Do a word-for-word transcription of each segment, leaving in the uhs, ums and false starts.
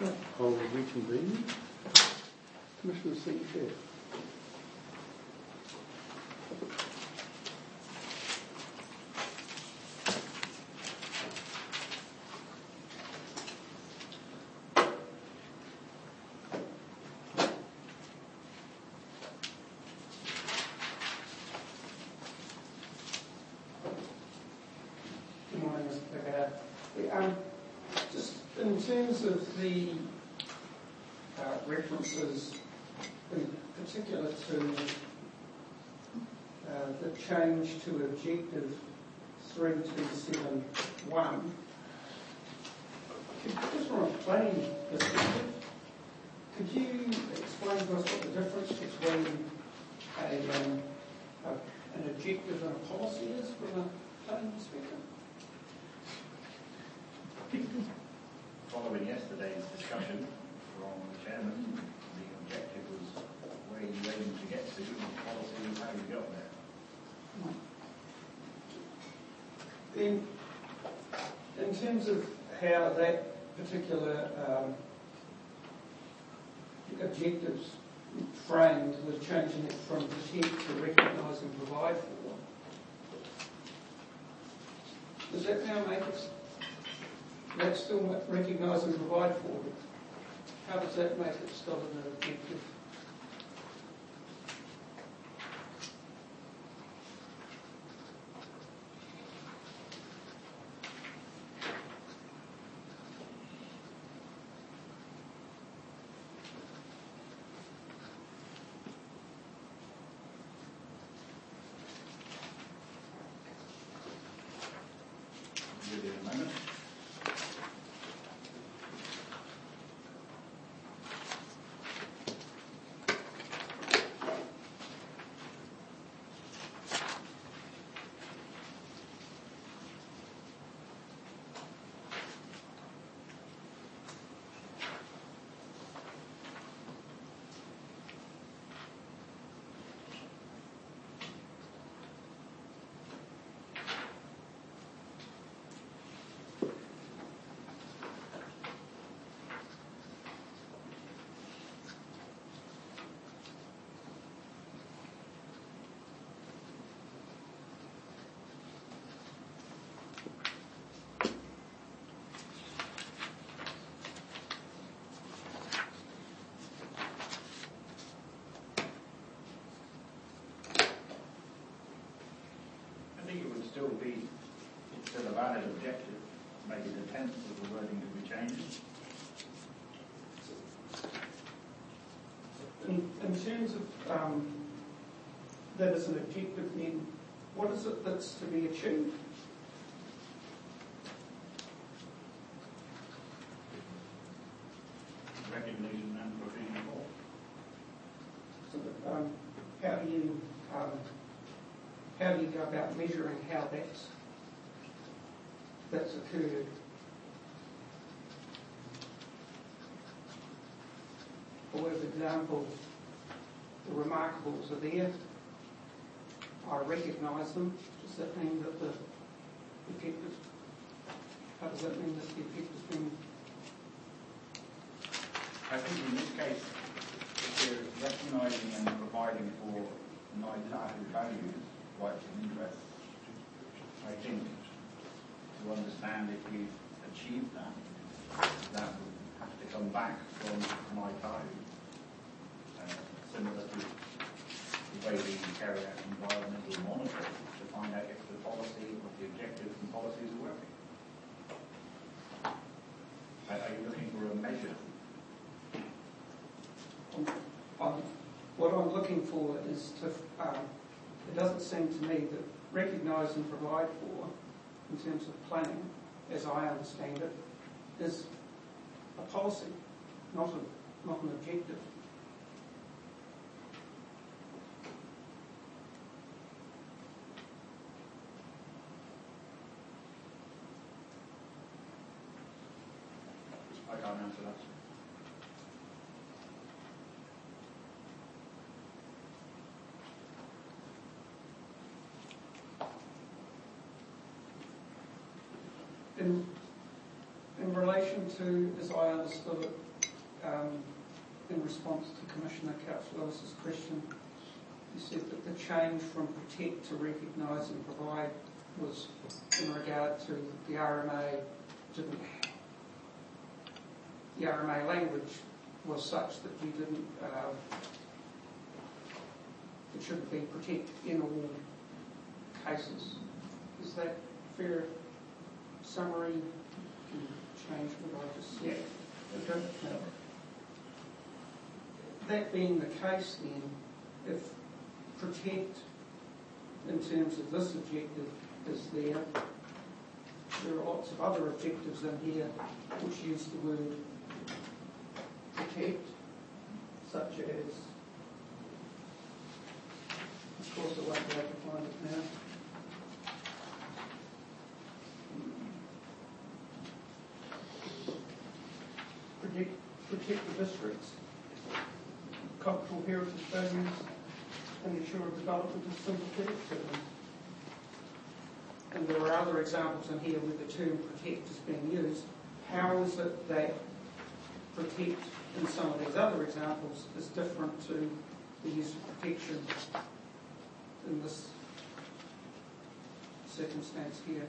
I'll reconvene. Commissioner St Clair. Good morning, Mister Pickett. Um, just in terms of the uh, references, in particular to uh, the change to objective three two seven one, just from a planning perspective, could you explain to us what the difference between a, um, a, an objective and a policy is from a planning perspective? Following yesterday's discussion from the chairman, the objective was where you aim to get to, and the policy was how you got there. In, in terms of how that particular um, objectives framed was changing it from protect to recognise and provide for, does that now make it that still recognise and provide for? How does that make it still an objective? Give you a moment. I think it would still be it's still a valid objective. Maybe the tense of the wording could be changed. In, in terms of um, that as an objective, then what is it that's to be achieved? Recognition and provision of all. So that, um, how do you um, how do you go about measuring how that's that's occurred? For example, the remarkables are there. I recognise them. Does that mean that the effect is, how does that mean that the effect has been? I think in this case, if you're recognising and providing for non-target values, rights and interests, I think to understand if we've achieved that, that would have to come back from my time, uh, similar to the way we carry out environmental monitoring to find out if the policy or the objectives and policies are working. Are are you looking for a measure? I'm, what I'm looking for is to, um, it doesn't seem to me that recognise and provide for, in terms of planning, as I understand it, is a policy, not, a, not an objective. I can't answer that. In, in relation relation to, as I understood it, um, in response to Commissioner Couch-Lewis's question, you said that the change from protect to recognise and provide was in regard to the R M A didn't. The R M A language was such that you didn't. Uh, it shouldn't be protect in all cases. Is that fair summary? Can you change what I just said? Yeah. Okay. That being the case, then, if protect in terms of this objective is there, there are lots of other objectives in here which use the word protect, such as, of course I won't be able to find it now. Protect, protect the district's cultural heritage values and ensure development of sympathetic citizens. And there are other examples in here where the term protect is being used. How is it that protect in some of these other examples is different to the use of protection in this circumstance here?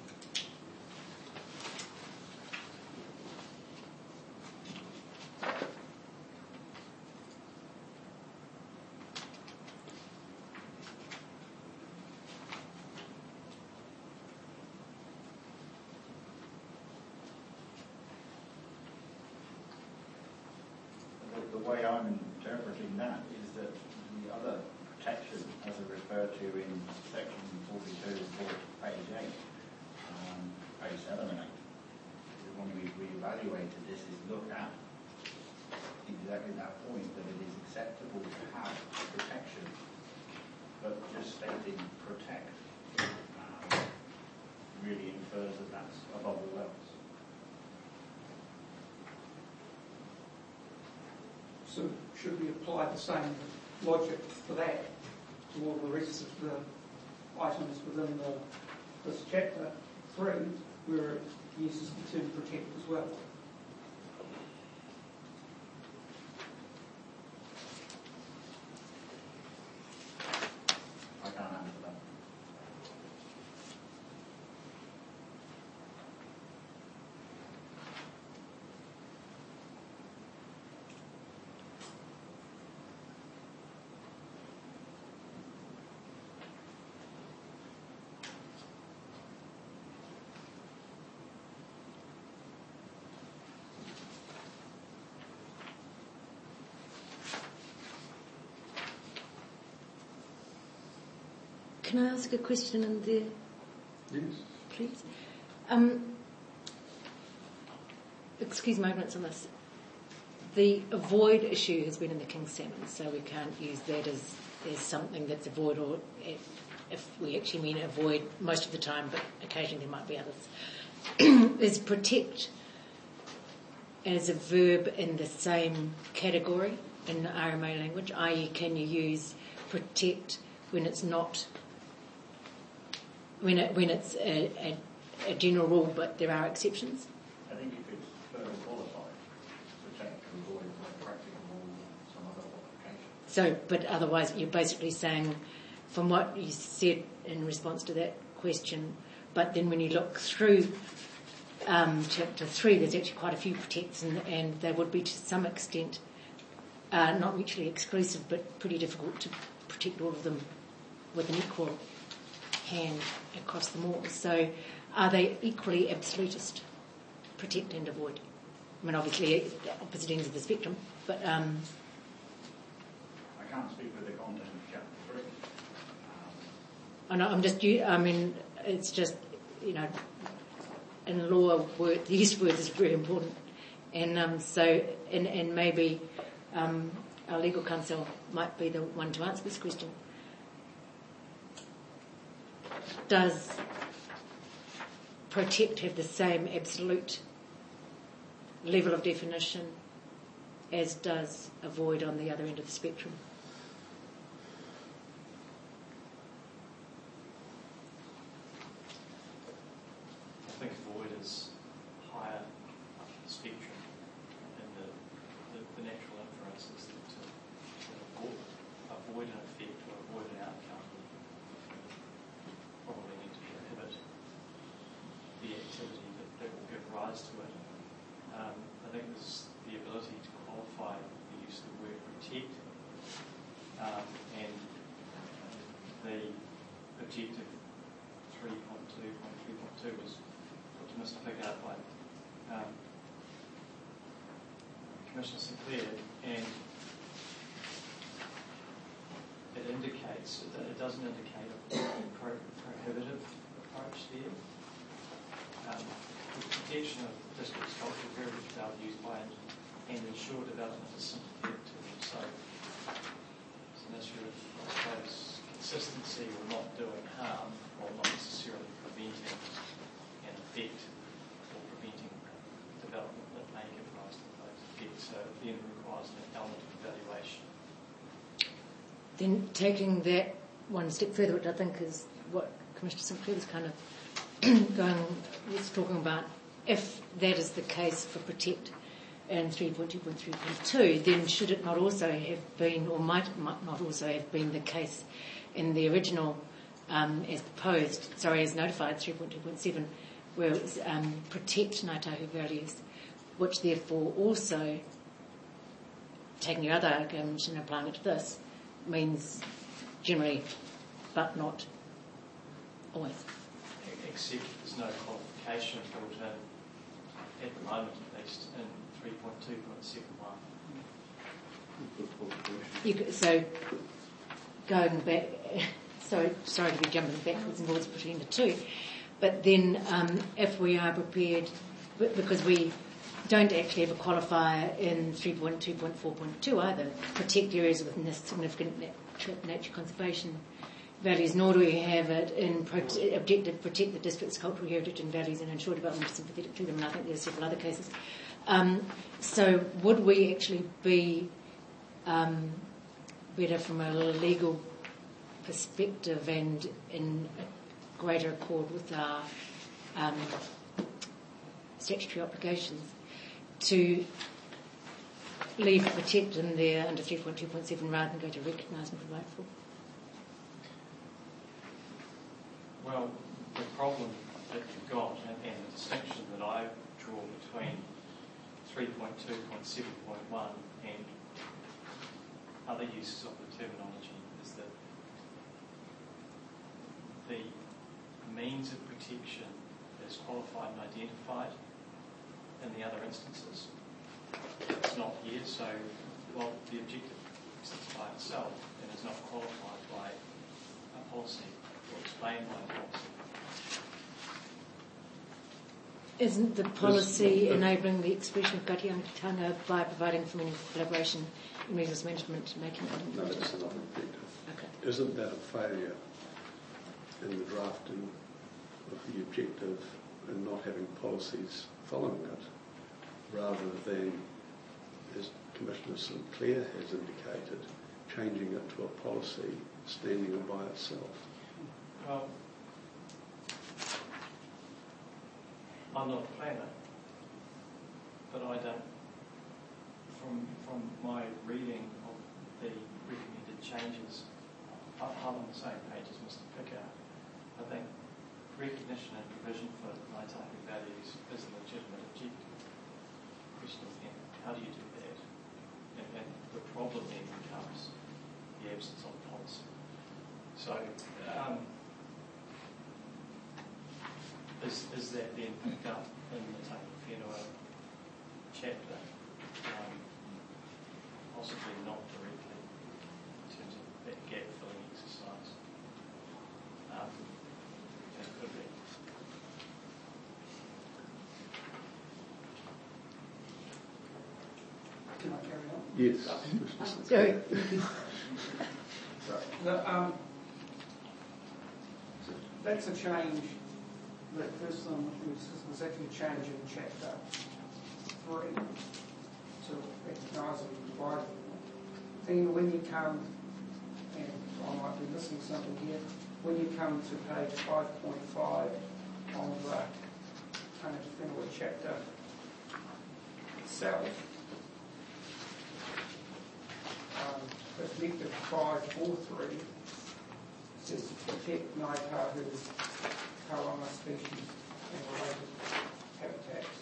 The way I'm interpreting that is that the other protection, as I referred to in section forty-two, page eight, um, page seven and eight, when we've re-evaluated this, is look at exactly that point, that it is acceptable to have protection, but just stating protect um, really infers that that's above all else. So should we apply the same logic for that to all the rest of the items within the, this chapter three, where it uses the term protect as well? I can't answer that. Can I ask a question in there, Yes. please? Um, excuse my ignorance on this. The avoid issue has been in the King's Salmon, so we can't use that as, as something that's avoid, or if, if we actually mean avoid most of the time, but occasionally there might be others. Is protect as a verb in the same category in the R M A language, that is can you use protect when it's not, when it, when it's a, a, a general rule but there are exceptions? I think if it's further qualified, protect to avoid by practical or some other application. So, but otherwise you're basically saying, from what you said in response to that question, but then when you look through um, chapter three, there's actually quite a few protects, and, and they would be to some extent uh, not mutually exclusive, but pretty difficult to protect all of them with an equal hand across them all. So are they equally absolutist, protect and avoid? I mean, obviously at opposite ends of the spectrum, but... Um, I can't speak for the content of chapter three. Um, I know, I'm just, I mean, it's just, you know, in law, word, the use of words is very important. And um, so, and, and maybe um, our legal counsel might be the one to answer this question. Does protect have the same absolute level of definition as does avoid on the other end of the spectrum? I think avoid is higher avoid an effect or avoid an outcome, probably need to prohibit the activity that, that will give rise to it. Um, I think there's the ability to qualify the use of the word protect, um, and the objective three point two point three point two was put to Mister Pickard by um, Commissioner Sinclair, and it indicates that it doesn't indicate a pro- prohibitive approach there. Um, the protection of the district's cultural heritage values by and ensure development is sympathetic to them. So it's an issue of, I suppose, consistency or not doing harm, or not necessarily preventing an effect or preventing development that may give rise to those effects. So it then requires an element of evaluation. Then taking that one step further, which I think is what Commissioner Sinclair was kind of going, was talking about, if that is the case for protect in three point two point three point two, then should it not also have been, or might, might not also have been the case in the original, um, as proposed, sorry, as notified, three point two point seven, where it was um, protect Ngāi Tahu values, which therefore also, taking your other argument and applying it to this, means generally, but not always. Except there's no qualification built in, at the moment at least, in three point two point seven one. You could, so, going back, sorry, sorry to be jumping backwards and forwards between the two, but then um, if we are prepared, because we don't actually have a qualifier in three point two point four point two either, protect areas with significant nature, nature conservation values, nor do we have it in prote- objective protect the district's cultural heritage and values and ensure development is sympathetic to them, and I think there's several other cases. Um, so would we actually be um, better from a legal perspective and in a greater accord with our um, statutory obligations to leave protect in there under three point two point seven rather than go to recognise and provide for? Well, the problem that you've got, and, and the distinction that I draw between three point two point seven point one and other uses of the terminology, is that the means of protection is qualified and identified in the other instances. It's not here, so while the objective sits by itself and is not qualified by a policy or explained by a policy. Isn't the policy enabling the expression of Gatiangatanga by providing for meaningful collaboration in resource management and making it No, implemented? that's not objective. Okay. Isn't that a failure in the drafting of the objective and not having policies following it, rather than, as Commissioner Sinclair has indicated, changing it to a policy standing all by itself? Well, I'm not a planner, but I don't, from from my reading of the recommended changes, I- I'm on the same page as Mister Pickard. I think recognition and provision for Ngāi Tahu values is a legitimate objective. The question is then, how do you do that? And, and the problem then becomes the absence of policy. So, um, Is, is that then picked up in the Tapu Whenua chapter? Um, possibly not directly in terms of that gap filling exercise. Um, it could be. Can I carry on? Yes. Sorry. Sorry. The, um, that's a change. The first one was, was actually a change in chapter three to recognise and provide. Then when you come, and I might be missing something here, when you come to page five point five on the Tangata Whenua chapter itself, um, objective five four three says to protect Ngāi Tahu, Tauranga species and related habitats.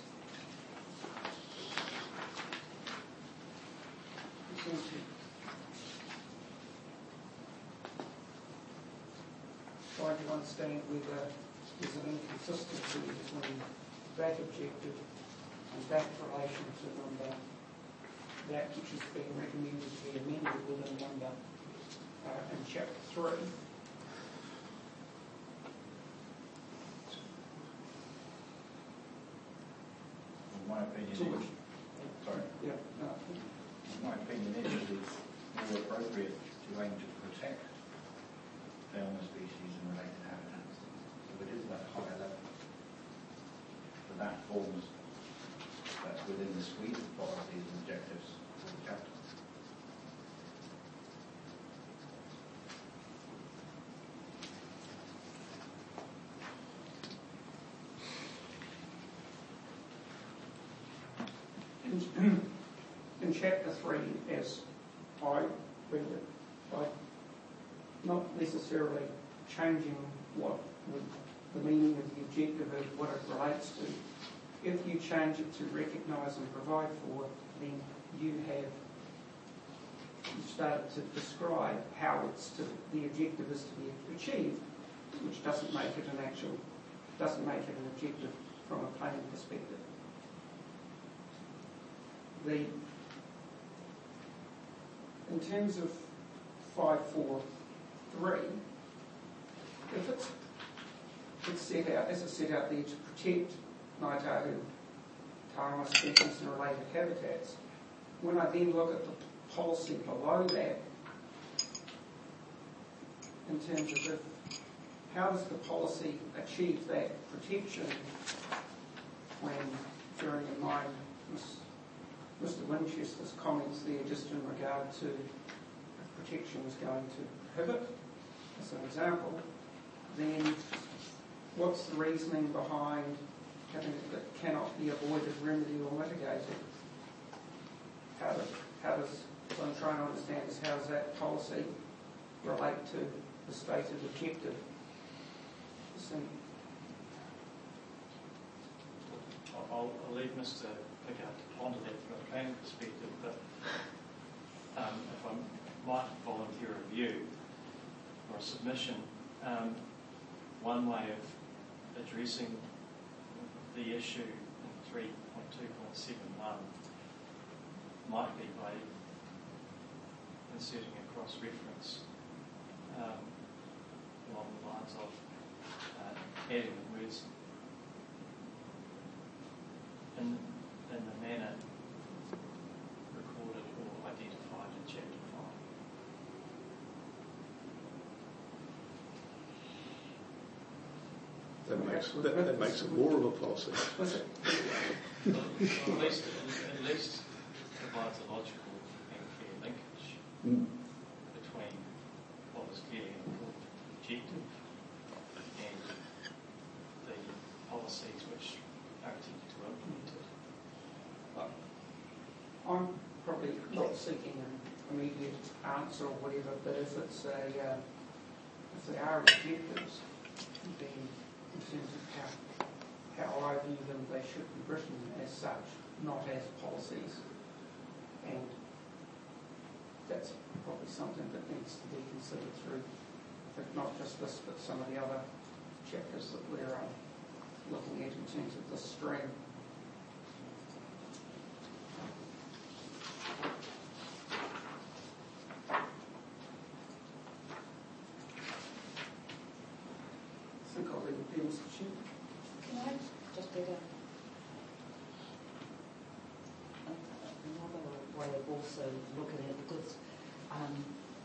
Essentially, trying to understand whether there's an inconsistency between that objective and that relation to number, that which is being recommended to be amended within number uh, in chapter three. In my opinion, To it- which, sorry, yeah, no, in my opinion, it is more appropriate to aim to protect fauna species and related habitats. So it is that higher level. But that forms, that's within the suite of policies and objectives of the chapter. in, in chapter three, as I read it, by not necessarily changing what would, the meaning of the objective is, what it relates to. If you change it to recognise and provide for, then you have you started to describe how it's to, the objective is to be achieved, which doesn't make it an actual, doesn't make it an objective from a planning perspective. The, in terms of five four three, if it's, it's set out, as it's set out there, to protect Ngāi Tahu, Tauranga species and related habitats, when I then look at the policy below that, in terms of if, how does the policy achieve that protection when, bearing in mind Mister Winchester's comments there just in regard to if protection is going to prohibit, as an example, then what's the reasoning behind having it that cannot be avoided, remedied or mitigated? How does, how does, what I'm trying to understand is how does that policy relate to the stated objective? I'll, I'll leave Mister Pickard to ponder that from a planning perspective, but um, if I might volunteer a view or a submission, um, one way of addressing the issue in three point two point seven one might be by inserting a cross-reference um, along the lines of uh, adding the words in, in the manner recorded or identified in chapter five. That makes, that, that makes it more of a policy. Was it? Well, at least, at least provides a logical and clear linkage Mm. between what was clearly an important objective and the policies which are intended to implement it. I'm probably not seeking an immediate answer or whatever, but if it's a, uh, if they are objectives, then in terms of how, how I view them, they should be written as such, not as policies. And that's probably something that needs to be considered through, if not just this, but some of the other chapters that we're um, looking at in terms of the stream. I think I'll leave it there, Mister Chair. Can I just add a, another way of also looking at it, because um,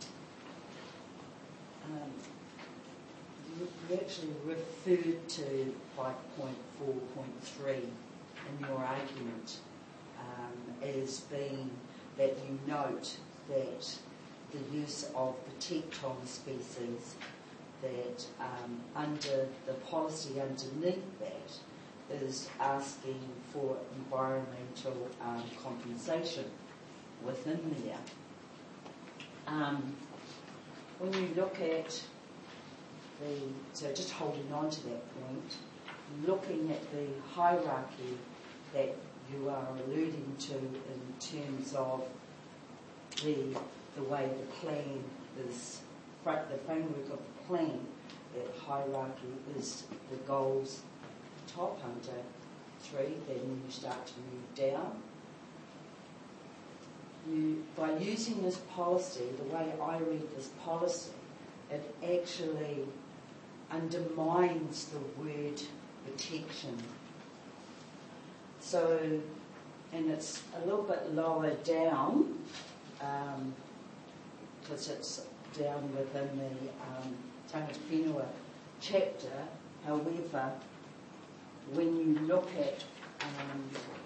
um, you, you actually referred to five point four point three in your argument um, as being that you note that the use of the tecton species, that um, under the policy underneath that is asking for environmental um, compensation within there. um, when you look at the, so just holding on to that point, looking at the hierarchy that you are alluding to in terms of the the way the plan is, the framework of the plan, that hierarchy is the goals top under three, then you start to move down. You, by using this policy, the way I read this policy, it actually undermines the word protection. So, and it's a little bit lower down, because um, it's down within the um, Tangata Whenua chapter. However, when you look at um,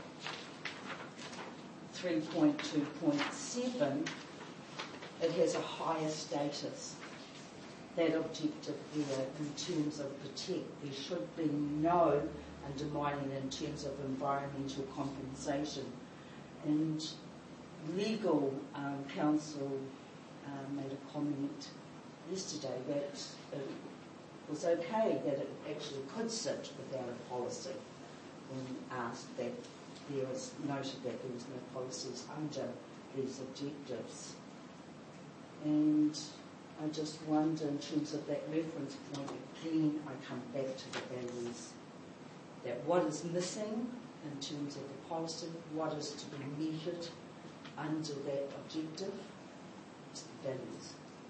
three point two point seven, it has a higher status. That objective there in terms of protect. There should be no undermining in terms of environmental compensation. And legal um, counsel um, made a comment yesterday that it was okay that it actually could sit without a policy when asked that there was noted that there was no policies under these objectives. And I just wonder in terms of that reference point, again I come back to the values, that what is missing in terms of the policy, what is to be measured under that objective, is the values.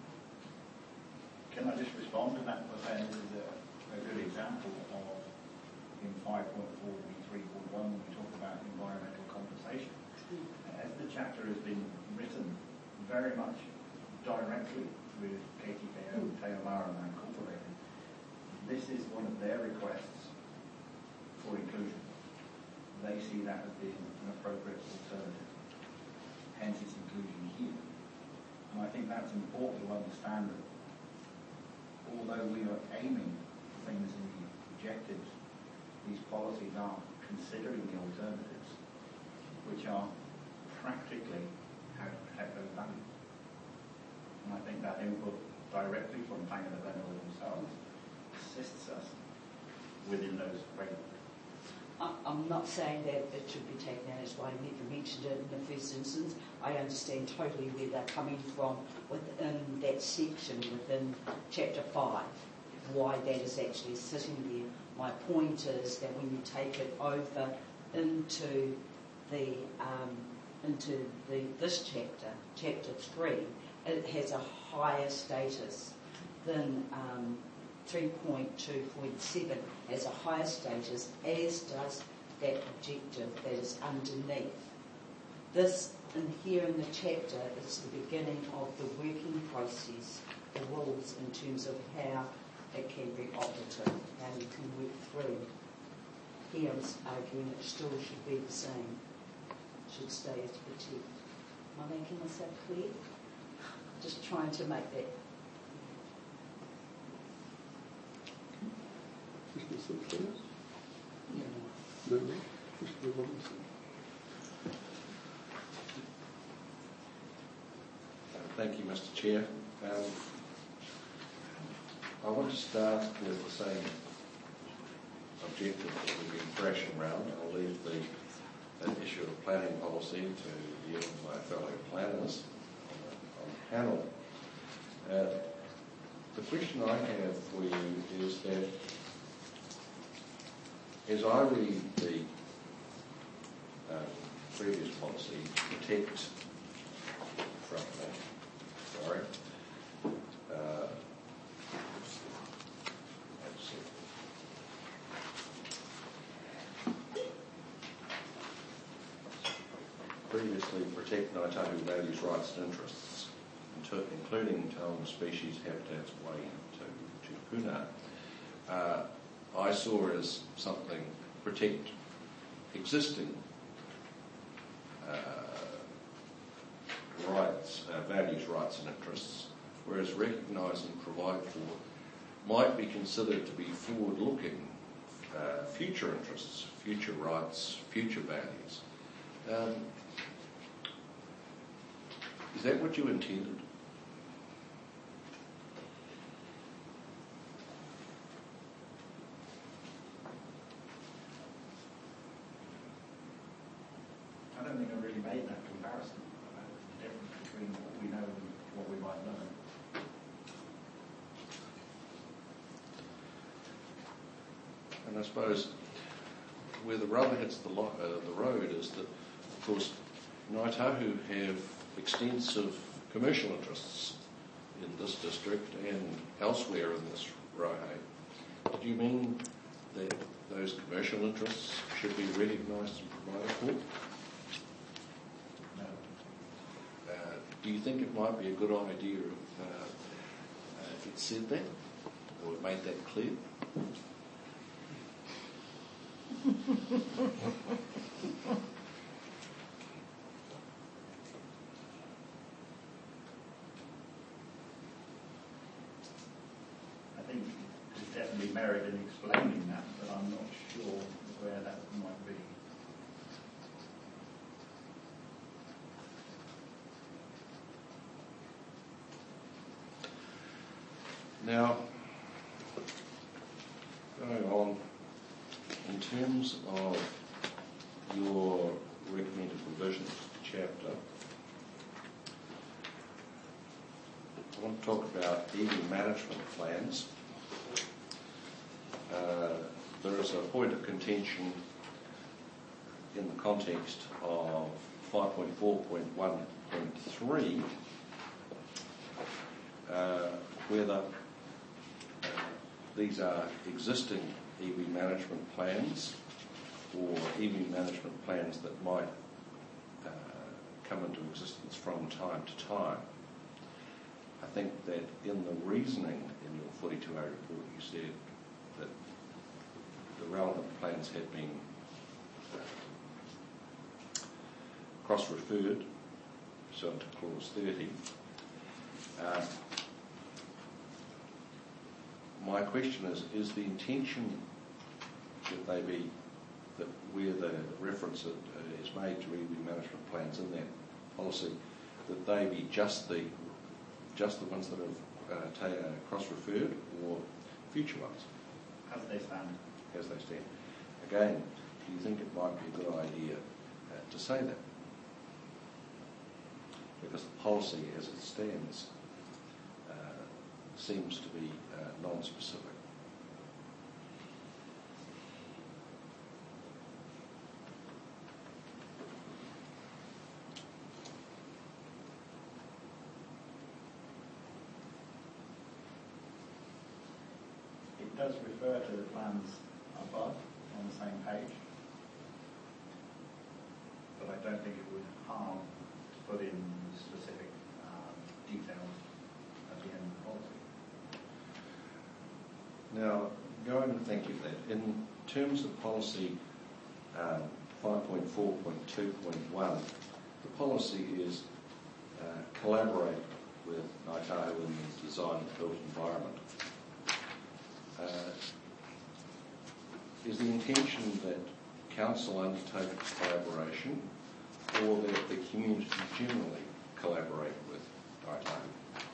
Can I just respond to that? Because this is a, a good example of in five point four B three point one when we talk about environmental compensation. Mm. As the chapter has been written very much directly with K T K O, mm. Te Aomara Incorporated, this is one of their requests for inclusion. They see that as being an appropriate alternative. Hence its inclusion here. And I think that's important to understand that although we are aiming for things in the objectives, these policies are considering the alternatives, which are practically how to protect those values. And I think that input directly from Tangata Whenua themselves assists us within those frameworks. I'm not saying that it should be taken out as why I never mentioned it in the first instance. I understand totally where they're coming from within that section, within chapter five, why that is actually sitting there. My point is that when you take it over into the um, into the this chapter, chapter three, it has a higher status than um, three point two point seven has a higher status, as does that objective that is underneath. This, in here in the chapter, is the beginning of the working process, the rules in terms of how it can be audited, how you can work through. Here is arguing it still should be the same, should stay as protect. Am I making myself clear? Just trying to make that. Mister Sinclair? Yeah. No, no. Mister Robinson. Thank you, Mister Chair. Um, I want to start with the same objective that we've been thrashing around. I'll leave the, the issue of planning policy to you and my fellow planners on the panel. Uh, the question I have for you is that as I read the um, previous policy, protect from me, sorry, uh, let's see. Previously, protect Ngāi Tahu values, rights and interests, including Te Auma species, habitats, way to, to Puna. Uh, I saw as something protect existing uh, rights, uh, values, rights and interests, whereas recognise and provide for might be considered to be forward-looking, uh, future interests, future rights, future values. Um, is that what you intended? And I suppose where the rubber hits the, lo- uh, the road is that, of course, Ngāi Tahu have extensive commercial interests in this district and elsewhere in this rohe. Do you mean that those commercial interests should be recognised and provided for? No. Uh, do you think it might be a good idea if, uh, uh, if it said that, or it made that clear? I think there's definitely merit in explaining that, but I'm not sure where that might be. Now, going on, in terms of your recommended provisions chapter, I want to talk about iwi management plans. Uh, there is a point of contention in the context of five point four point one point three uh, whether uh, these are existing iwi management plans or iwi management plans that might uh, come into existence from time to time. I think that in the reasoning in your forty-two A report you said that the relevant plans had been uh, cross-referred pursuant to clause thirty. Uh, my question is, is the intention that they be, that where the reference that, uh, is made to iwi management plans in that policy, that they be just the just the ones that have uh, ta- uh, cross-referred, or future ones? As they stand. As they stand. Again, do you think it might be a good idea uh, to say that? Because the policy as it stands uh, seems to be uh, non-specific. It does refer to the plans above on the same page, but I don't think it would harm to put in specific um, details at the end of the policy. Now, going and thinking that, in terms of policy um, five point four point two point one, the policy is uh, collaborate with Ngāi Tahu in the design of the built environment. Uh, is the intention that council undertake collaboration, or that the community generally collaborate with Ngāi Tahu?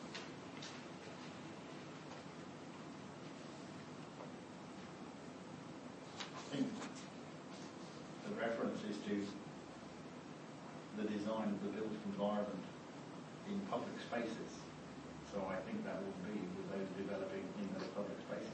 I think the reference is to the design of the built environment in public spaces. So I think that will be with those developing in those public spaces.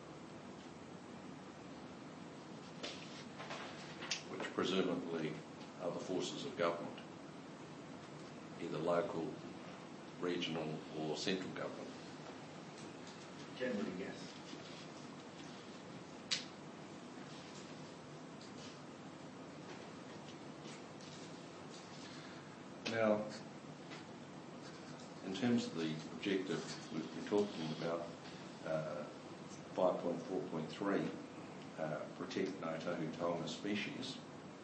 Which presumably are the forces of government, either local, regional or central government. Generally, yes. Now, in terms of the objective, we've been talking about uh, five point four point three, uh, protect Ngāi Tahu taonga species.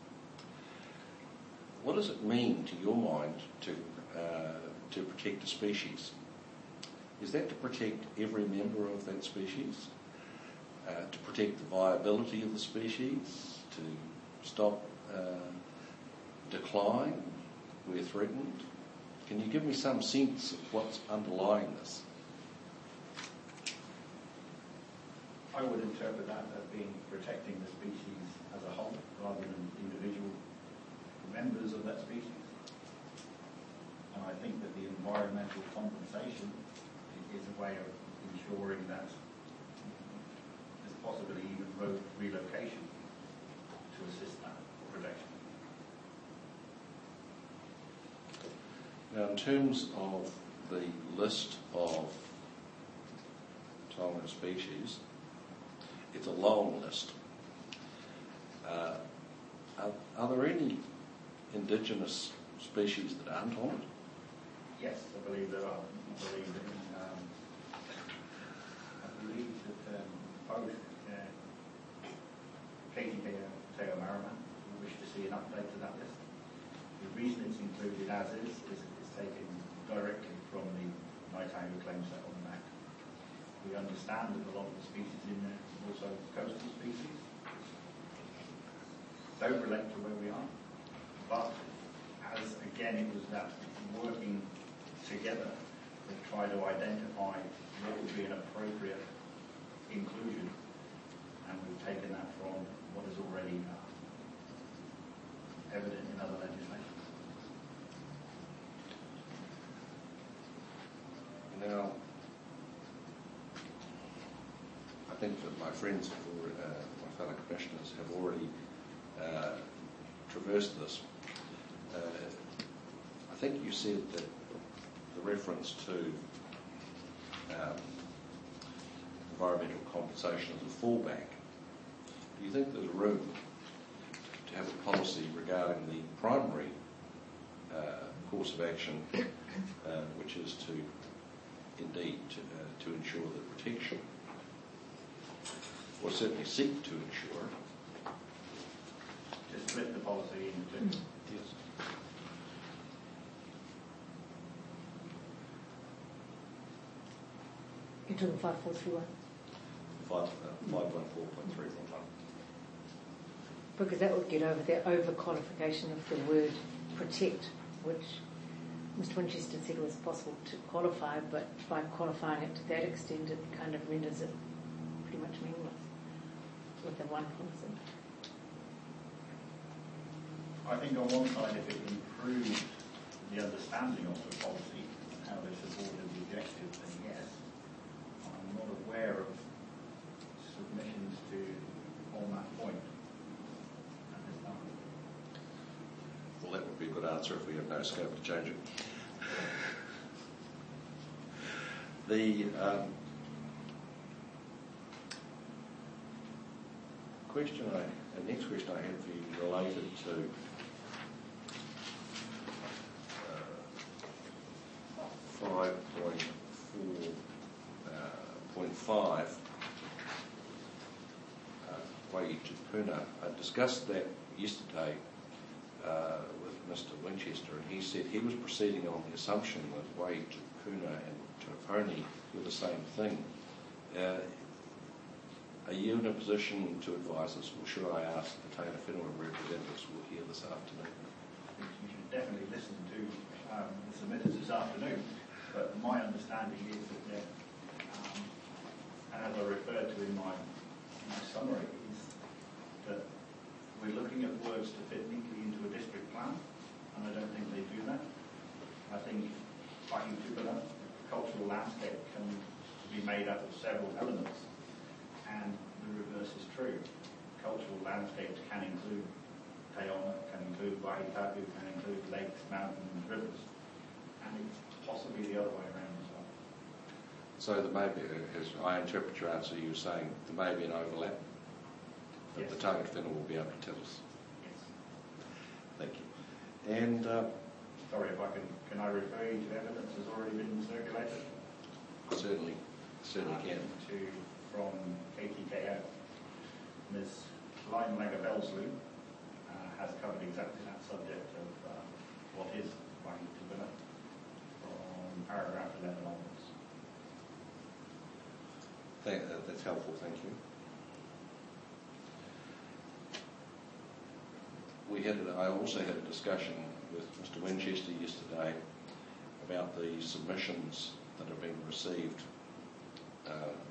What does it mean, to your mind, to uh, to protect a species? Is that to protect every member of that species? Uh, to protect the viability of the species? To stop uh, decline where threatened? Can you give me some sense of what's underlying this? I would interpret that as being protecting the species as a whole rather than individual members of that species. And I think that the environmental compensation is a way of ensuring that as possibly even road relocation to assist that protection. Now, in terms of the list of Tonga species, it's a long list. Uh, are, are there any indigenous species that aren't on it? Yes, I believe there are. I believe that, um, I believe that um, both uh, Katie Teo Marriman wish to see an update to that list. The reason it's included as is is it's taken directly from the Nightingale Claim Settlement Act. We understand that a lot of the species in there are also coastal species. Don't relate to where we are, but as again it was that working together to try to identify what would be an appropriate inclusion, and we've taken that from what is already uh, evident in other legislation. Now, I think that my friends, have already, uh, my fellow commissioners, have already uh, traversed this. Uh, I think you said that the reference to um, environmental compensation as a fallback. Do you think there's room to have a policy regarding the primary uh, course of action, uh, which is to indeed to, uh, to ensure the protection, or certainly seek to ensure? To split the policy into two. Yes. You're talking five four three one? Five, uh, five one four point three one one. Because that would get over the overqualification of the word protect, which Mister Winchester said was possible to qualify, but by qualifying it to that extent, it kind of renders it pretty much meaningless within one policy. I think on one side, if it improves the understanding of the policy and how they supported the objective, then yes. I'm not aware of submissions to on that point at this time. Well, that would be a good answer if we have no scope to change it. The um, question I, the next question I have for you related to five point four point five, uh, Wai Tupuna. I discussed that yesterday uh, with Mister Winchester, and he said he was proceeding on the assumption that Wai Tupuna and Tuponi were the same thing. Uh, are you in a position to advise us, or should I ask the Taina Whenua representatives who are here this afternoon? You should definitely listen to um, the submitters this afternoon. But my understanding is that, they're, um, and as I referred to in my, my summary, is that we're looking at words to fit neatly into a district plan, and I don't think they do that. I think Waihi Tupuna, cultural landscape, can be made up of several elements, and the reverse is true. Cultural landscapes can include Taonga, can include Waikaku, can include lakes, mountains, rivers, and it's possibly the other way around as well. So there may be, as I interpret your answer, you're saying there may be an overlap, but Yes. the Taina Whenua will be able to tell us. Yes. Thank you. And uh, Sorry, if I can, can I refer you to evidence that's already been circulated? certainly, certainly Uh, can. To, from K T K O. Miz Lime Lagabelsley uh, has covered exactly that subject of uh, what is Waihi Tupuna from paragraph eleven onwards. Thank, uh, that's helpful, thank you. We had, a, I also had a discussion with Mister Winchester yesterday about the submissions that have been received uh,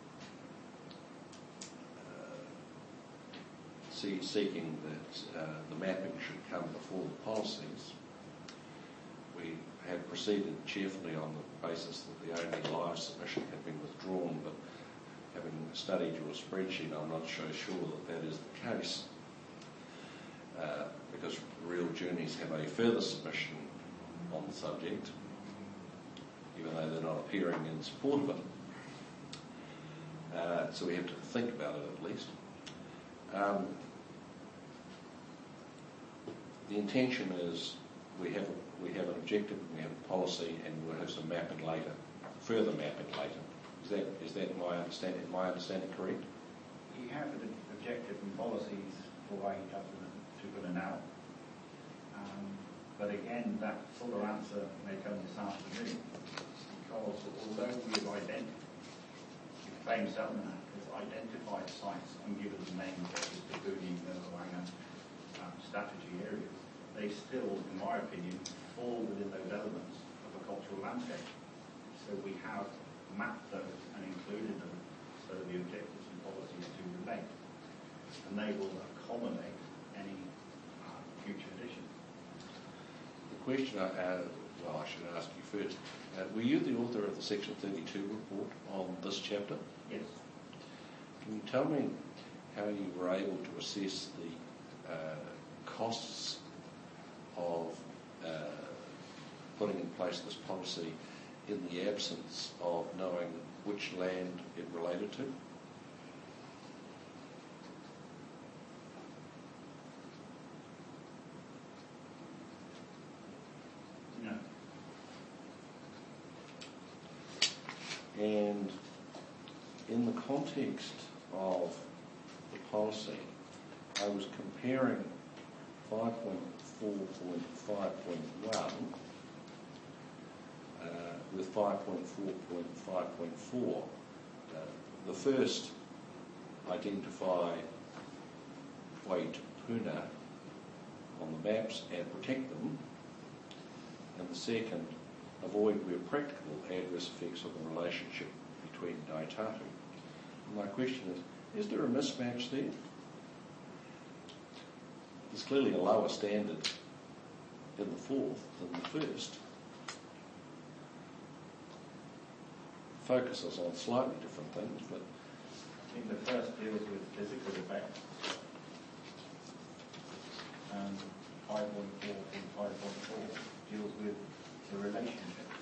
uh, see, seeking that uh, the mapping should come before the policies. We had proceeded cheerfully on the basis that the only live submission had been withdrawn, but having studied your spreadsheet, I'm not so sure that that is the case, uh, because Real Journeys have a further submission on the subject, even though they're not appearing in support of it. Uh, so we have to think about it at least. Um, the intention is we have we have an objective, we have a policy, and we'll have some mapping later, further mapping later. Is that is that my understanding? My understanding correct? You have an objective and policies for why you have to put it out. Um, but again, that sort of answer may come this afternoon, because although we've identified, the Claims Settlement Act has identified sites and given them names such as the Goody, Murwanga um, strategy areas, they still, in my opinion, fall within those elements of a cultural landscape. So we have mapped those and included them so the objectives and policies do relate, and they will accommodate any uh, future additions. The question, I, uh, well, I should ask you first. Uh, were you the author of the Section thirty-two report on this chapter? Yes. Can you tell me how you were able to assess the uh, costs of uh, putting in place this policy in the absence of knowing which land it related to? No. And in the context of the policy, I was comparing five point four point five point one uh, with five point four point five point four. Uh, the first, identify Waitupuna on the maps and protect them, and the second, avoid where practical adverse effects of the relationship between Ngaitahu. And my question is, is there a mismatch there? There's clearly a lower standard in the fourth than the first. Focuses on slightly different things, but I think the first deals with physical effects, and five point four and five point four deals with the relationship.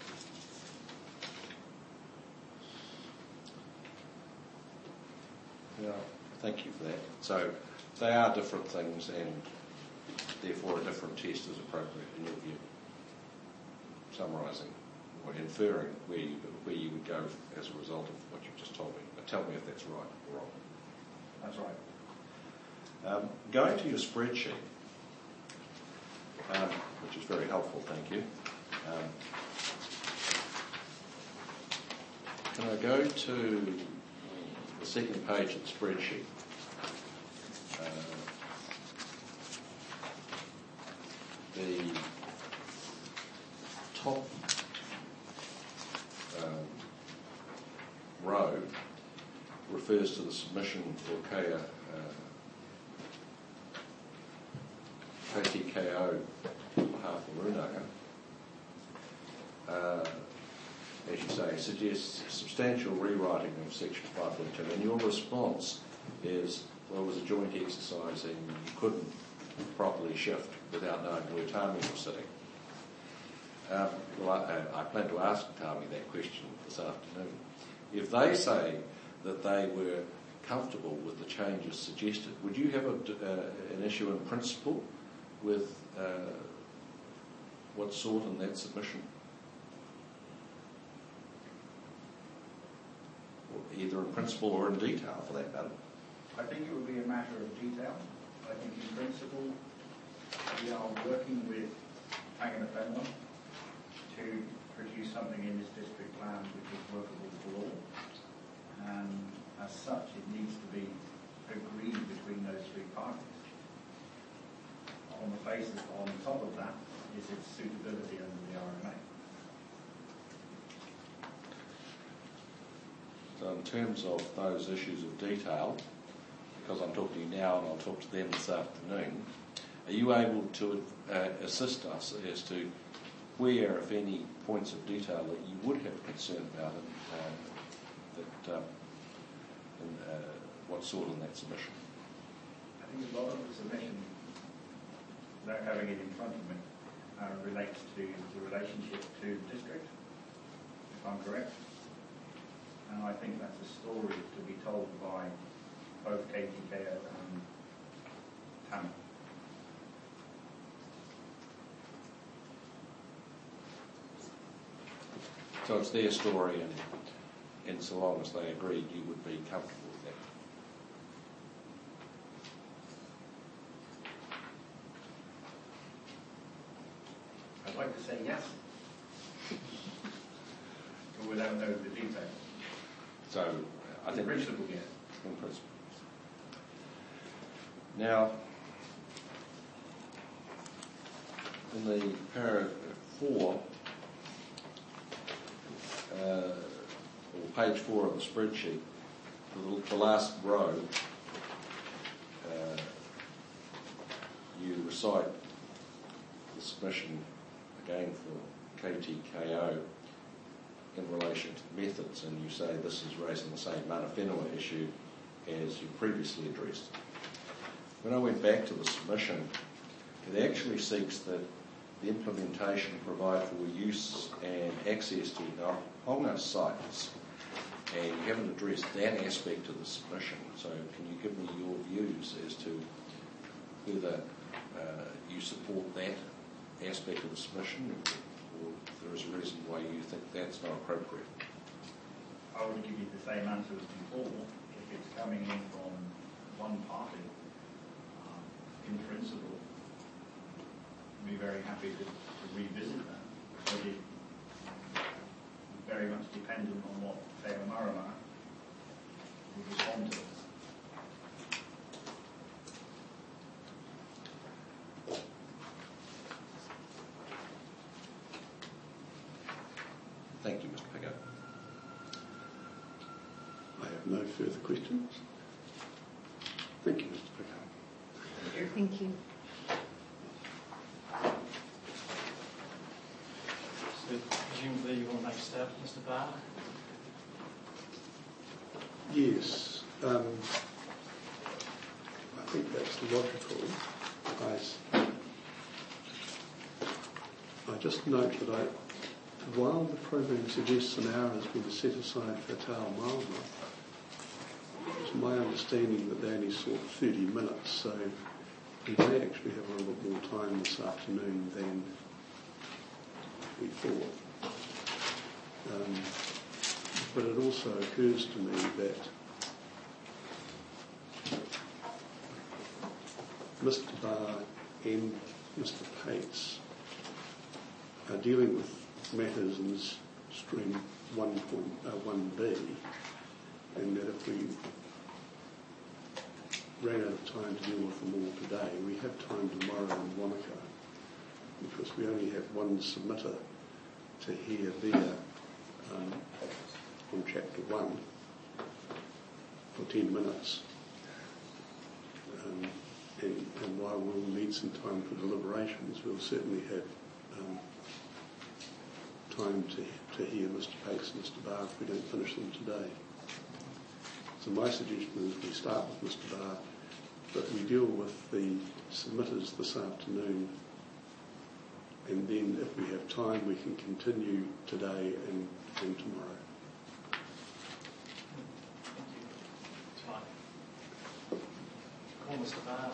yeah, thank you for that. So they are different things, and therefore a different test is appropriate in your view. Summarising or inferring where you where you would go as a result of what you've just told me. But tell me if that's right or wrong. That's right. Um, going to your spreadsheet, um, which is very helpful, thank you. Um, can I go to the second page of the spreadsheet? Uh, the top um, row refers to the submission for Kea, uh, K T K O on behalf of Runanga. Uh, as you say, suggests substantial rewriting of section five point two, and your response is, well, it was a joint exercise and you couldn't properly shift without knowing where Tami was sitting. Um, well, I, I plan to ask Tami that question this afternoon. If they say that they were comfortable with the changes suggested, would you have a, uh, an issue in principle with uh, what's sought in that submission? Or either in principle or in detail, for that matter? I think it would be a matter of detail. I think in principle we are working with Whanganui to produce something in this district plan which is workable for all. And as such, it needs to be agreed between those three parties. On the basis, on top of that, is its suitability under the R M A. So in terms of those issues of detail, because I'm talking to you now and I'll talk to them this afternoon, are you able to uh, assist us as to where, if any, points of detail that you would have concern about and uh, that uh, in, uh, what's sought in that submission? I think a lot of the submission, without having it in front of me, uh, relates to the relationship to the district, if I'm correct. And I think that's a story to be told by both K T K O and Tama. So it's their story, and, and so long as they agreed, you would be comfortable with that. I'd like to say yes, but without knowing the details. So I In think principle, yes. in principle. Now, in the paragraph four, uh, or page four of the spreadsheet, the, the last row, uh, you recite the submission again for K T K O in relation to methods, and you say this is raising the same mana whenua issue as you previously addressed. When I went back to the submission, it actually seeks that the implementation provide for use and access to the Honga sites, and you haven't addressed that aspect of the submission. So can you give me your views as to whether uh, you support that aspect of the submission, or if there is a reason why you think that's not appropriate? I would give you the same answer as before. If it's coming in from one party, um, in principle, I'd be very happy to, to revisit that. But it very much dependent on what Te Marama would respond to. Thank you, Mister Piggott. I have no further questions. Thank you, Mister Piggott. Thank you. So presumably you will make a start, Mister Barr. Yes, um, I think that's logical. I, s- I just note that I, while the program suggests an hour has been set aside for Tao Marama, it's my understanding that they only sought thirty minutes, so we may actually have a little bit more time this afternoon than we thought. Um, but it also occurs to me that Mister Barr and Mister Pates are dealing with matters in this stream one point one B, and that if we ran out of time to deal with them all today, we have time tomorrow in Wanaka, because we only have one submitter to hear their um, on chapter one for ten minutes. Um, and, and while we'll need some time for deliberations, we'll certainly have um, time to, to hear Mister Pates and Mister Barr if we don't finish them today. So my suggestion is we start with Mister Barr, but we deal with the submitters this afternoon, and then if we have time we can continue today and, and tomorrow. Thank you. Time. Call Mister Barr.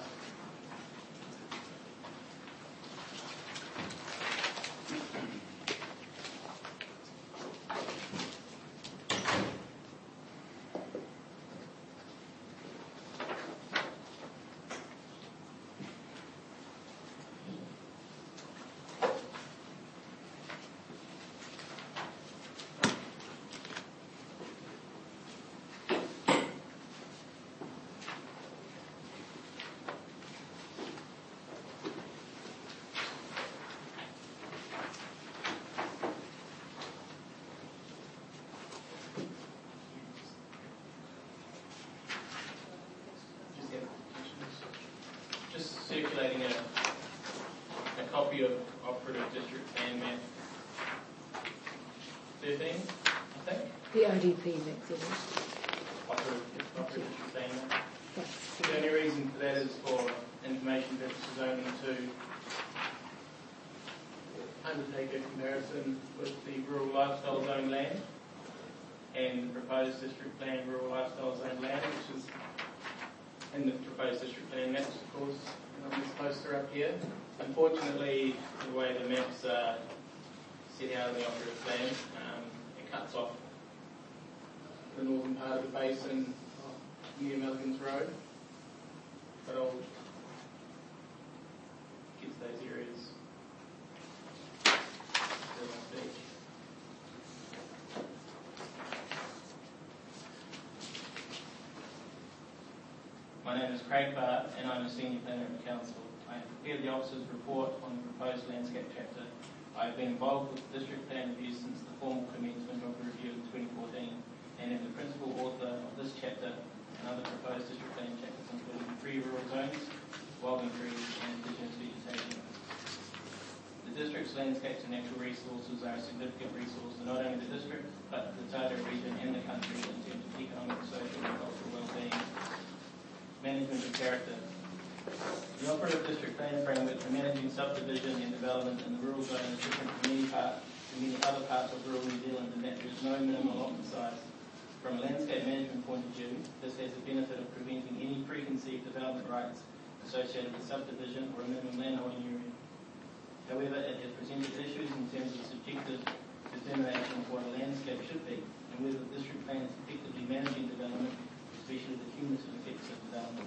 Just circulating a, a copy of Operative District Plan Map thirteen, I think. The O D P, that's it. Operative operative district plan map. The only reason for that is for information purposes only to undertake a comparison with the rural lifestyle zone land and the proposed district plan rural lifestyle zone land, which is in the proposed district plan maps, of course, on this poster up here. Unfortunately, the way the maps are set out in the operative plan, um, it cuts off the northern part of the basin near Milligan's Road. But I'll get to those areas still on stage. My name is Craig Bart and I'm a Senior Planner at the Council. I have prepared the Officer's report on the proposed landscape chapter. I have been involved with the District Plan Review since the formal commencement of the review in twenty fourteen and am the principal author of this chapter and other proposed district plan chapters including free rural zones, wilding trees and indigenous vegetation. The district's landscapes and natural resources are a significant resource to not only the district but the Tairao region and the country in terms of economic, social and cultural well-being. Management and character. The operative district plan framework for managing subdivision and development in the rural zone is different from many, part, from many other parts of rural New Zealand in that there is no minimum allotment size. From a landscape management point of view, this has the benefit of preventing any preconceived development rights associated with subdivision or a minimum landholding area. However, it has presented issues in terms of subjective determination of what a landscape should be and whether the district plan is effectively managing development, especially the cumulative effects of development.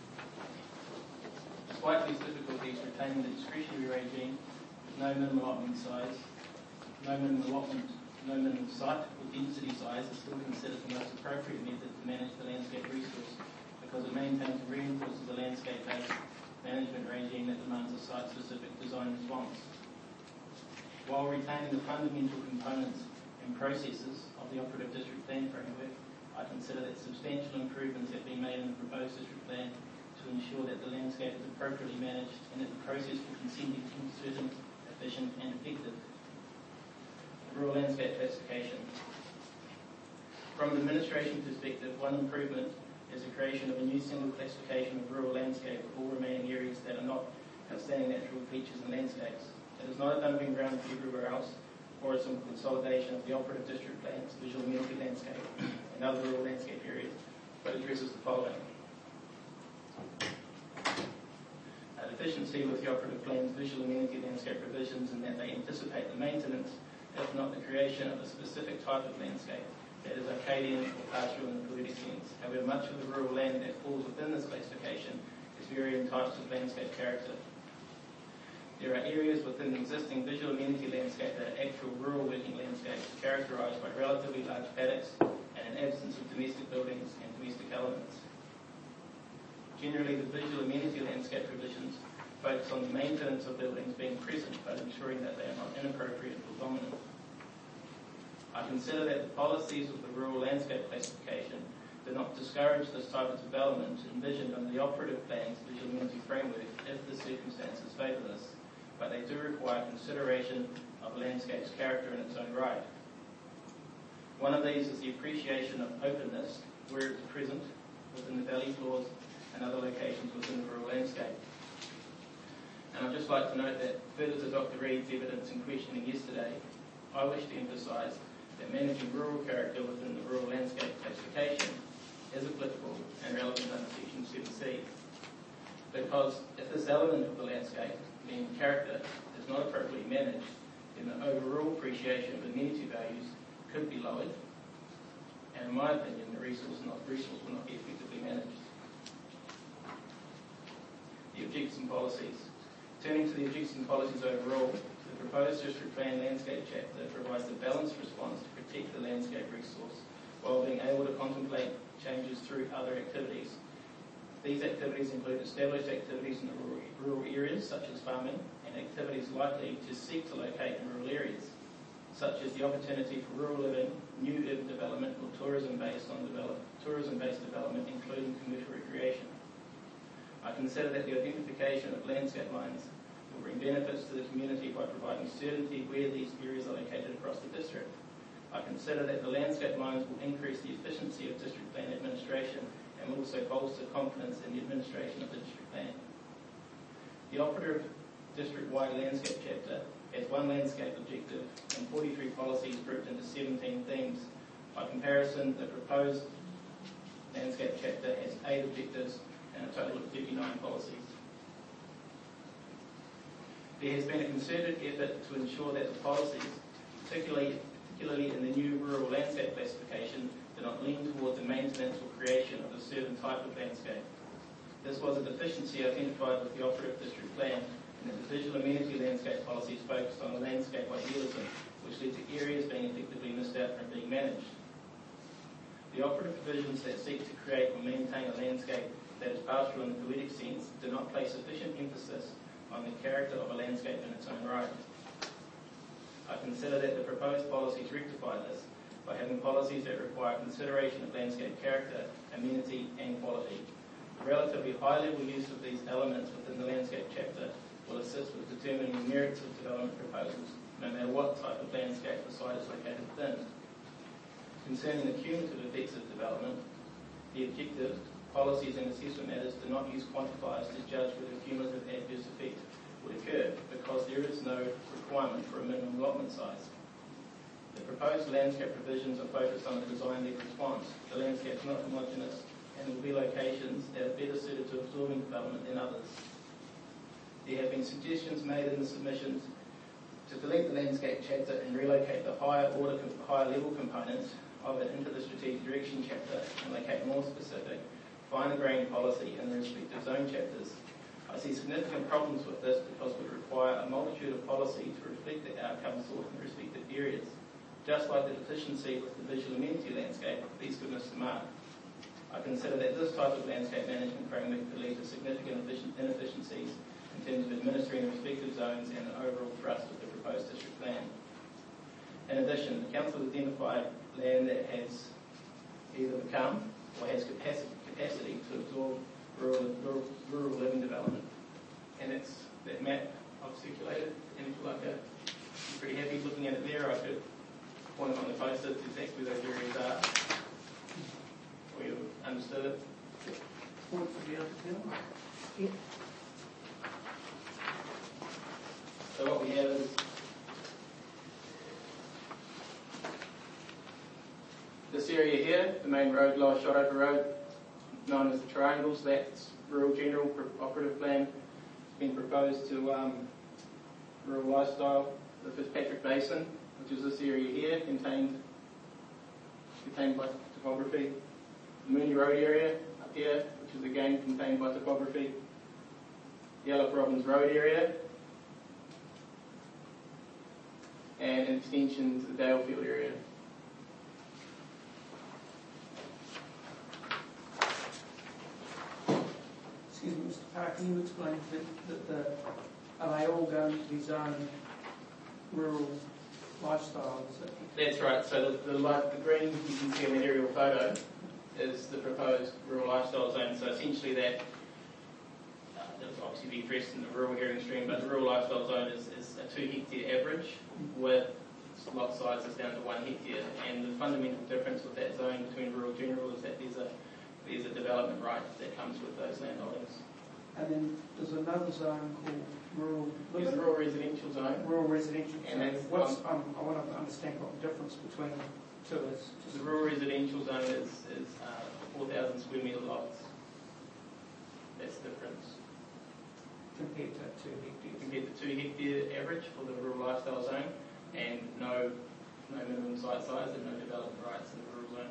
Despite these difficulties, retaining the discretionary regime with no minimum allotment size, no minimum allotment, no minimum site or density size is still considered the most appropriate method to manage the landscape resource because it maintains and reinforces a landscape-based management regime that demands a site-specific design response. While retaining the fundamental components and processes of the operative district plan framework, I consider that substantial improvements have been made in the proposed district plan to ensure that the landscape is appropriately managed and that the process for consenting is certain, efficient and effective. Rural landscape classification. From an administration perspective, one improvement is the creation of a new single classification of rural landscape for all remaining areas that are not outstanding natural features and landscapes. It is not a dumping ground for everywhere else, or a simple consolidation of the operative district plans, visual amenity landscape, and other rural landscape areas, but addresses the following. A deficiency with the operative plan's visual amenity landscape provisions in that they anticipate the maintenance, if not the creation of a specific type of landscape, that is Arcadian or pastoral in the poetic sense. However, much of the rural land that falls within this classification is varying types of landscape character. There are areas within the existing visual amenity landscape that are actual rural working landscapes characterised by relatively large paddocks and an absence of domestic buildings and domestic elements. Generally, the visual amenity landscape provisions focus on the maintenance of buildings being present, but ensuring that they are not inappropriate or dominant. I consider that the policies of the rural landscape classification do not discourage this type of development envisioned under the operative plan's visual amenity framework if the circumstances favour this, but they do require consideration of a landscape's character in its own right. One of these is the appreciation of openness where it's present within the valley floors and other locations within the rural landscape. And I'd just like to note that further to Doctor Reid's evidence in questioning yesterday, I wish to emphasise that managing rural character within the rural landscape classification is applicable and relevant under Section seven C. Because if this element of the landscape, meaning character, is not appropriately managed, then the overall appreciation of amenity values could be lowered, and in my opinion, the resource, not, resource will not be effectively managed. The objectives and policies. Turning to the objectives and policies overall, the proposed district plan landscape chapter provides a balanced response to protect the landscape resource while being able to contemplate changes through other activities. These activities include established activities in the rural, rural areas, such as farming, and activities likely to seek to locate in rural areas, such as the opportunity for rural living, new urban development, or tourism-based on develop, tourism-based development, including commercial recreation. I consider that the identification of landscape lines will bring benefits to the community by providing certainty where these areas are located across the district. I consider that the landscape lines will increase the efficiency of district plan administration and will also bolster confidence in the administration of the district plan. The operative district-wide landscape chapter has one landscape objective and forty-three policies grouped into seventeen themes. By comparison, the proposed landscape chapter has eight objectives and a total of fifty-nine policies. There has been a concerted effort to ensure that the policies, particularly, particularly in the new rural landscape classification, do not lean towards the maintenance or creation of a certain type of landscape. This was a deficiency identified with the operative district plan, and that the visual amenity landscape policies focused on landscape idealism, which led to areas being effectively missed out from being managed. The operative provisions that seek to create or maintain a landscape that is pastoral in the poetic sense do not place sufficient emphasis on the character of a landscape in its own right. I consider that the proposed policies rectify this by having policies that require consideration of landscape character, amenity and quality. The relatively high level use of these elements within the landscape chapter will assist with determining the merits of development proposals, no matter what type of landscape the site is located within. Concerning the cumulative effects of development, the objectives, policies and assessment matters do not use quantifiers to judge whether cumulative adverse effect would occur, because there is no requirement for a minimum allotment size. The proposed landscape provisions are focused on a design-led response. The landscape is not homogeneous, and there will be locations that are better suited to absorbing development than others. There have been suggestions made in the submissions to delete the landscape chapter and relocate the higher order, higher level components of it into the strategic direction chapter and locate more specific, finer grained policy in the respective zone chapters. I see significant problems with this because we require a multitude of policy to reflect the outcomes sought in the respective areas. Just like the deficiency with the visual amenity landscape, these could miss the mark. I consider that this type of landscape management framework could lead to significant inefficiencies in terms of administering the respective zones and the overall thrust of the proposed district plan. In addition, the Council identified land that has either become or has capacity, capacity to absorb rural, rural, rural living development. And it's that map I've circulated, and if you like it, I'm pretty happy looking at it there. I could point it on the post-its exactly where those areas are, or you understood it. Point for the other panel. Yep. So what we have is this area here, the main road, Lower Shotover Road, known as the Triangles. That's Rural General Operative Plan. It's been proposed to um, Rural Lifestyle, the Fitzpatrick Basin, which is this area here, contained, contained by topography. The Mooney Road area up here, which is again contained by topography. The Ella Robbins Road area, and an extension to the Dalefield area. Excuse me, Mister Park, can you explain that, that the, are they all going to be zoned rural lifestyle? Is it? That's right. So the, the, light, the green you can see in the aerial photo is the proposed rural lifestyle zone. So essentially that, uh, that was obviously be addressed in the rural hearing stream, but the rural lifestyle zone is, is a two hectare average with lot sizes down to one hectare. And the fundamental difference with that zone between rural general is that there's a there's a development right that comes with those landholdings. And then there's another zone called rural There's a rural residential zone. rural residential And zone. that's, What's, um, um, I want to understand what the difference between the two is. The rural residential zone is, is uh, four thousand square metre lots. That's the difference. Compared to two hectares. Compared to two hectare average for the rural lifestyle zone, and no no minimum site size and no development rights in the rural zone.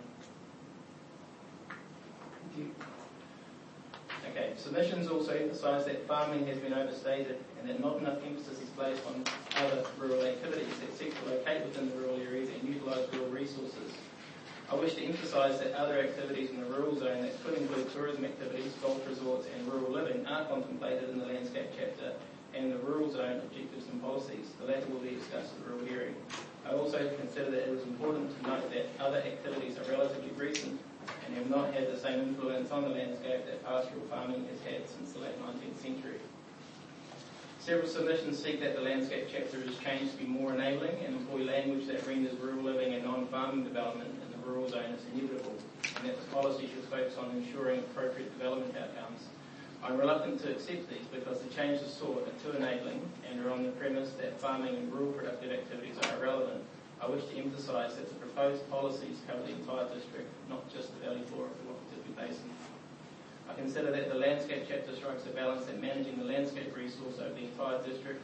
Thank you. Okay, submissions also emphasise that farming has been overstated and that not enough emphasis is placed on other rural activities that seek to locate within the rural areas and utilise rural resources. I wish to emphasise that other activities in the rural zone that could include tourism activities, golf resorts and rural living are contemplated in the landscape chapter and the rural zone objectives and policies. The latter will be discussed at the rural hearing. I also consider that it is important to note that other activities are relatively recent and have not had the same influence on the landscape that pastoral farming has had since the late nineteenth century. Several submissions seek that the landscape chapter is changed to be more enabling and employ language that renders rural living and non-farming development in the rural zone as inevitable, and and that the policy should focus on ensuring appropriate development outcomes. I'm reluctant to accept these because the changes sought are too enabling and are on the premise that farming and rural productive activities are irrelevant. I wish to emphasise that the proposed policies cover the entire district, not just the valley floor of the Whakatipu Basin. I consider that the landscape chapter strikes a balance that managing the landscape resource over the entire district